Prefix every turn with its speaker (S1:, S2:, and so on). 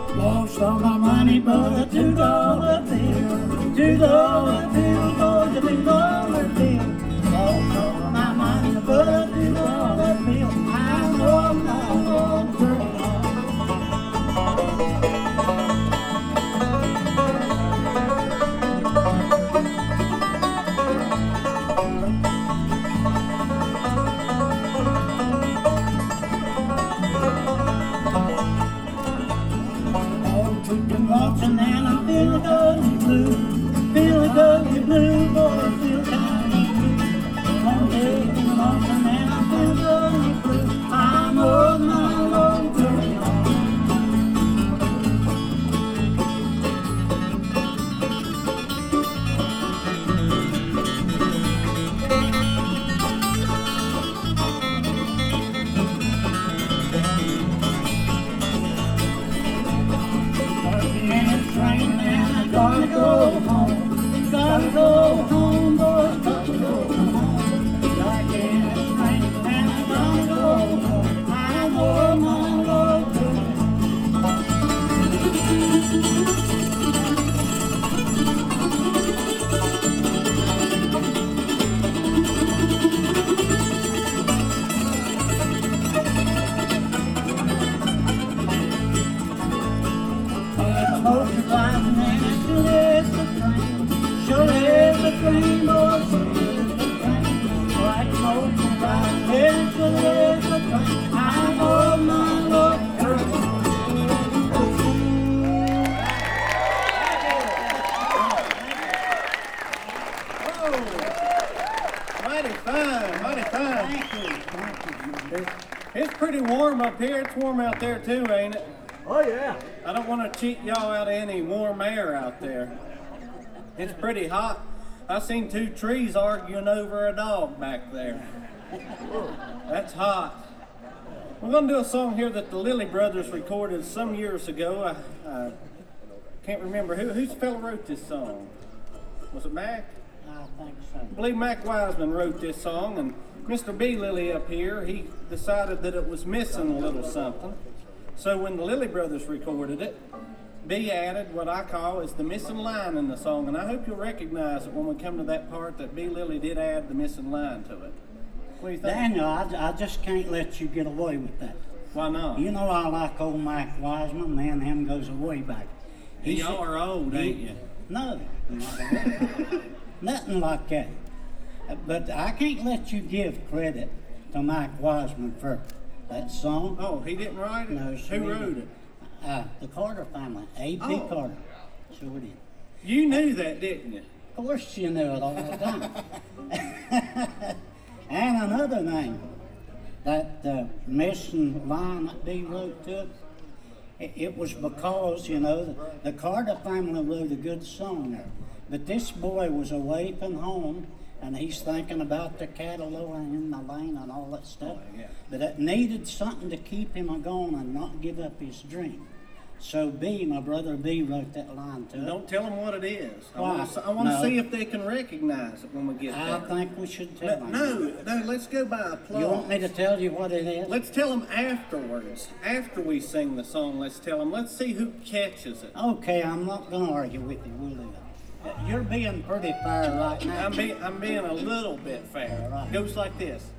S1: Lost all my money but a $2 bill. $2 bill, Lord, a $2 bill. Lost all my money but a $2 bill. I'm on my own girl. Watching and I feel the gully blue, feel the gully blue, boy, I feel kind of blue. One day I'm watching and I feel the gully blue. I'm on my own girl. Gotta go home, gotta go home, boy, gotta go home. Like in a train, and I gotta go home. I'm on my road to motor driving and it sure is the train. Sure is the train, boy, sure is the train. Like motor driving and it sure is the train. I'm on my road, girl.
S2: Mighty fine, mighty fine.
S1: Thank you.
S2: It's pretty warm up here. It's warm out there too, ain't it?
S3: Oh, yeah.
S2: I don't want to cheat y'all out of any warm air out there. It's pretty hot. I seen two trees arguing over a dog back there. That's hot. We're going to do a song here that the Lilly Brothers recorded some years ago. I can't remember. Whose fellow wrote this song? Was it Mac?
S1: I think so.
S2: I believe Mac Wiseman wrote this song, and Mr. B. Lilly up here, he decided that it was missing a little something. So when the Lilly Brothers recorded it, B added what I call is the missing line in the song, and I hope you'll recognize it when we come to that part that B. Lilly did add the missing line to it. What do you think?
S1: Daniel, I just can't let you get away with that.
S2: Why not?
S1: You know I like old Mike Wiseman, man, him goes way back.
S2: Y'all are old, ain't you?
S1: No, nothing like that. But I can't let you give credit to Mike Wiseman for that song.
S2: Oh, he didn't write it?
S1: No, sir.
S2: Who wrote it?
S1: The Carter family, A.B.
S2: Oh.
S1: Carter. Sure did.
S2: You knew that, didn't you?
S1: Of course you know it all the time. And another name, that missing line that B wrote to it was because, you know, the Carter family wrote a good song there. But this boy was away from home, and he's thinking about the cattle in the lane and all that stuff.
S2: Oh, yeah.
S1: But it needed something to keep him going and not give up his dream. So B, my brother B, wrote that line to it.
S2: Don't tell them what it is.
S1: Why?
S2: I want to
S1: No.
S2: see if they can recognize it when we get
S1: I
S2: there.
S1: think we should tell him.
S2: No, let's go by applause.
S1: You want me to tell you what it is?
S2: Let's tell them afterwards. After we sing the song, let's tell them. Let's see who catches it.
S1: Okay, I'm not going to argue with you. We'll do it. You're being pretty fair right now.
S2: I'm being a little bit fair.
S1: All right.
S2: Goes like this.